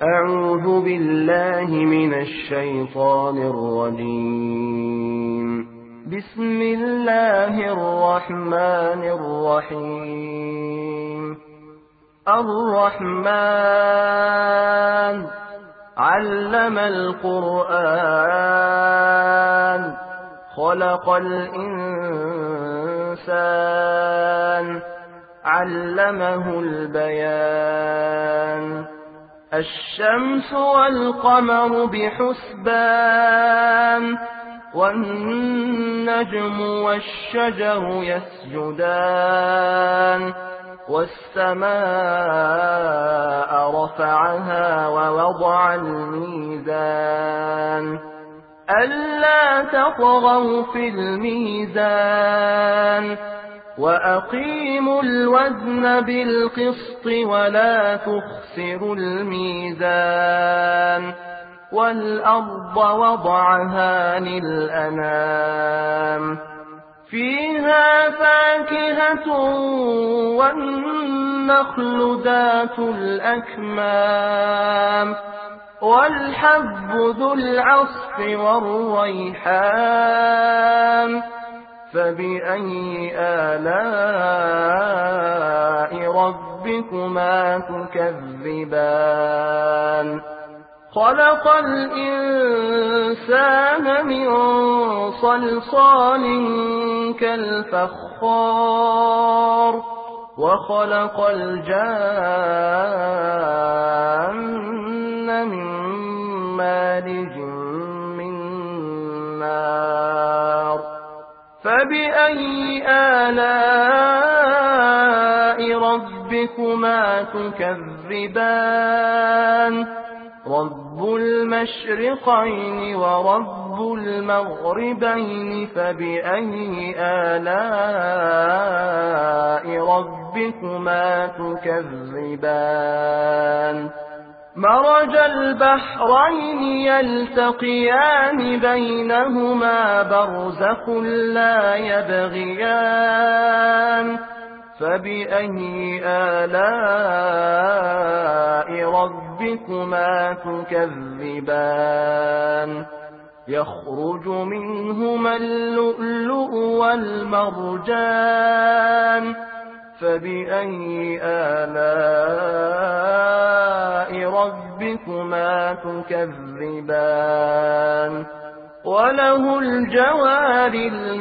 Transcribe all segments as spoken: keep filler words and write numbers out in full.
أعوذ بالله من الشيطان الرجيم. بسم الله الرحمن الرحيم. الرحمن علم القرآن خلق الإنسان علمه البيان. الشمس والقمر بحسبان والنجم والشجر يسجدان والسماء رفعها ووضع الميزان ألا تطغوا في الميزان وأقيموا الوزن بالقسط ولا تخسروا الميزان والأرض وضعها للأنام فيها فاكهة والنخل ذات الأكمام والحب ذو العصف والريحان فبأي آلاء ربكما تكذبان خلق الإنسان من صلصال كالفخار وخلق الجان من مارج من نار فبأي آلاء ربكما تكذبان رب المشرقين ورب المغربين فبأي آلاء ربكما تكذبان مرج البحرين يلتقيان بينهما برزخ لا يبغيان فبأي آلاء ربكما تكذبان يخرج منهما اللؤلؤ والمرجان فبأي آلاء ربكما تكذبان وله الجوار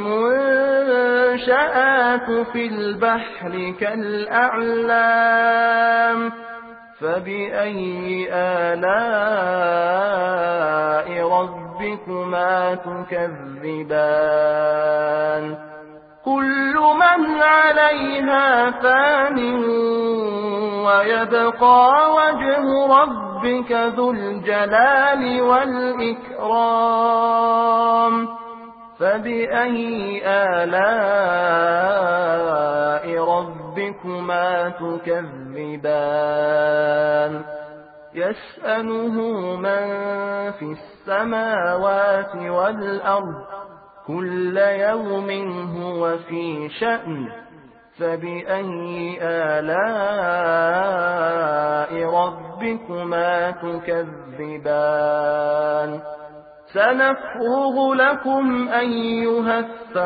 المنشآت في البحر كالأعلام فبأي آلاء ربكما تكذبان كل من عليها فان ويبقى وجه ربك ذو الجلال والإكرام فبأي آلاء ربكما تكذبان يسأله من في السماوات والأرض كل يوم هو في شأن فبأي آلاء ربكما تكذبان سنفرغ لكم أيها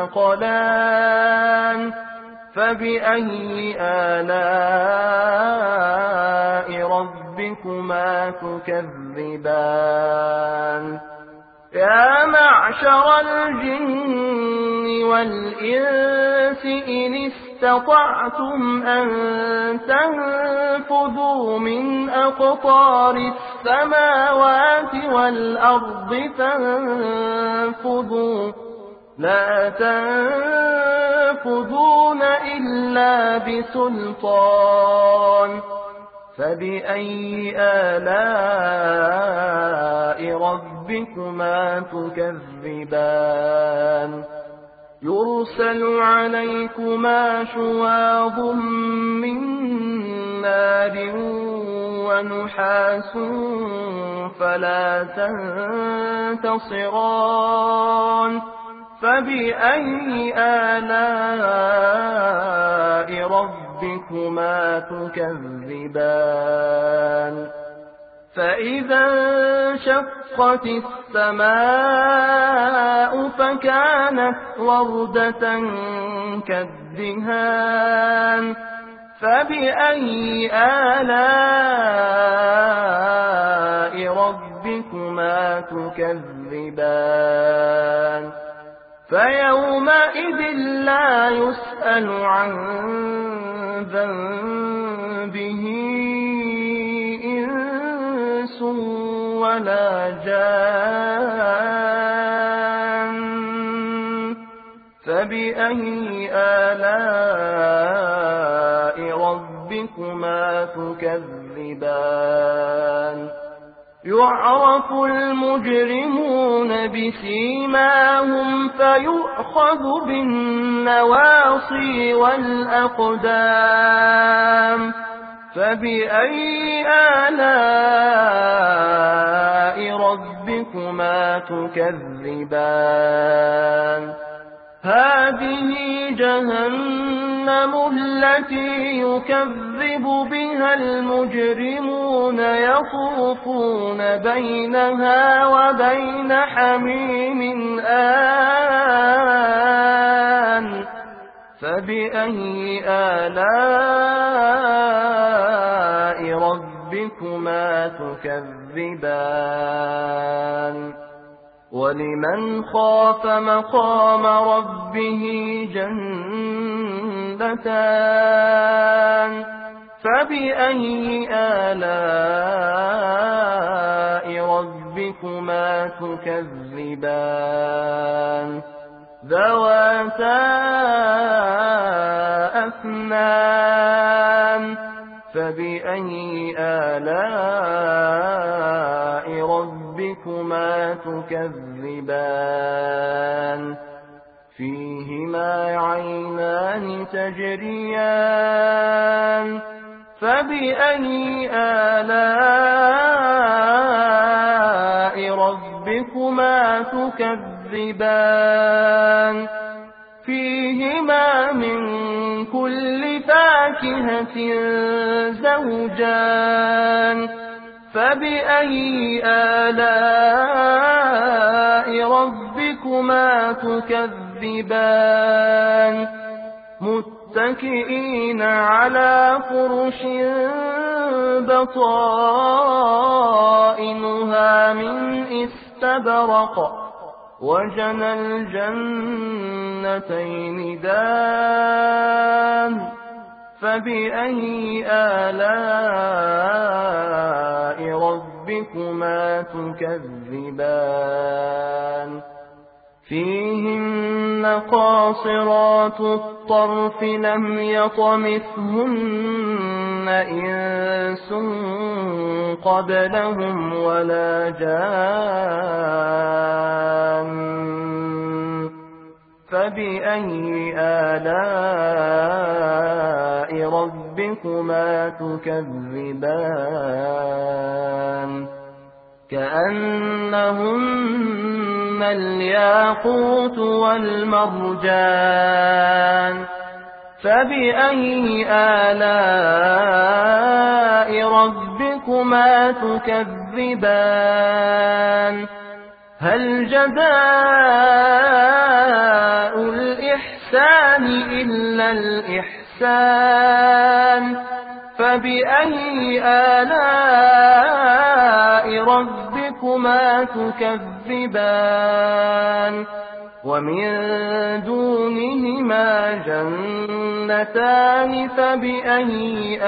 الثقلان فبأي آلاء ربكما تكذبان يا معشر الجن والإنس إن استطعتم أن تنفذوا من أقطار السماوات والأرض فانفذوا لا تنفذون إلا بسلطان فبأي آلاء ربكما تكذبان يرسل عليكما شواظ من نار ونحاس فلا تنتصران فبأي آلاء ربكما تكذبان فإذا انشقت السماء فكانت وردة كالدهان فبأي آلاء ربكما تكذبان فيومئذ لا يسأل عن ذنبه إنس ولا جان فبأي آلاء ربكما تكذبان يعرف المجرمون بسيماهم فيؤخذ بالنواصي والأقدام فبأي آلاء ربكما تكذبان هذه جهنم التي يكذب بها المجرمون يطوفون بينها وبين حميم آن فبأي آلاء ربكما تكذبان ولمن خاف مقام ربه جنتان فبأي آلاء ربكما تكذبان ذواتا أفنان فبأي آلاء ربكما تكذبان فيهما عينان تجريان فبأي آلاء ربكما تكذبان فيهما من كل فاكهة زوجان فبأي آلاء ربكما تكذبان متكئين على فرش بطائنها من استبرق وجنى الجنتين دان فبأي آلاء ربكما تكذبان فيهن قاصرات الطرف لم يطمثهن إنس قبلهم ولا جان فبأي آلاء ربكما تكذبان كأنهن الياقوت والمرجان فبأي آلاء ربكما تكذبان هل جزاء الإحسان إلا الإحسان فبأي آلاء ربكما تكذبان ومن دونهما جنتان فبأي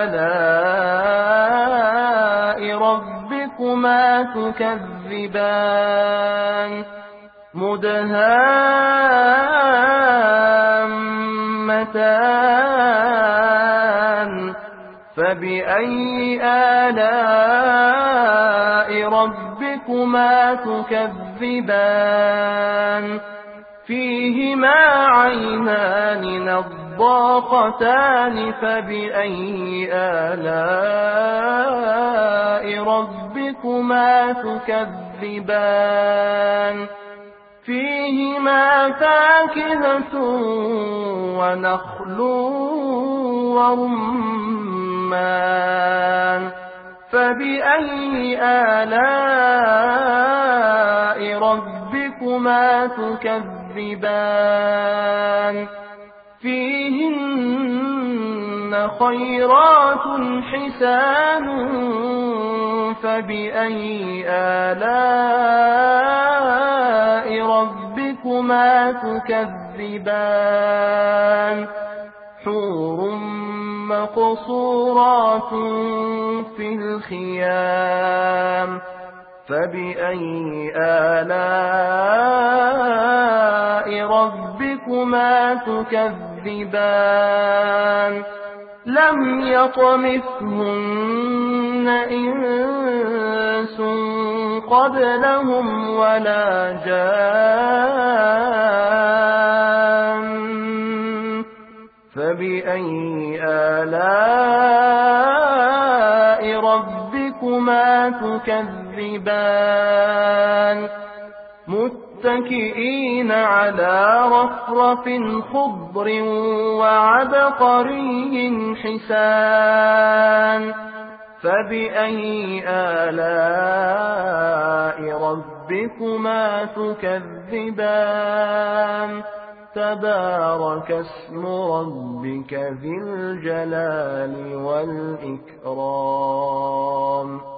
آلاء ربكما تكذبان مدهامتان فبأي آلاء ربكما تكذبان فيهما عينان نضاختان فبأي آلاء ربكما تكذبان فيهما فاكهة ونخل ورمان فبأي آلاء ربكما تكذبان فيهن خيرات حسان فبأي آلاء ربكما تكذبان حور مقصورات في الخيام فبأي آلاء ربكما تكذبان لم يطمثهن إنس قبلهم ولا جان فبأي آلاء ربكما تكذبان متكئين على رفرف خضر وعبقري حسان فبأي آلاء ربكما تكذبان تبارك اسم ربك ذي الجلال والإكرام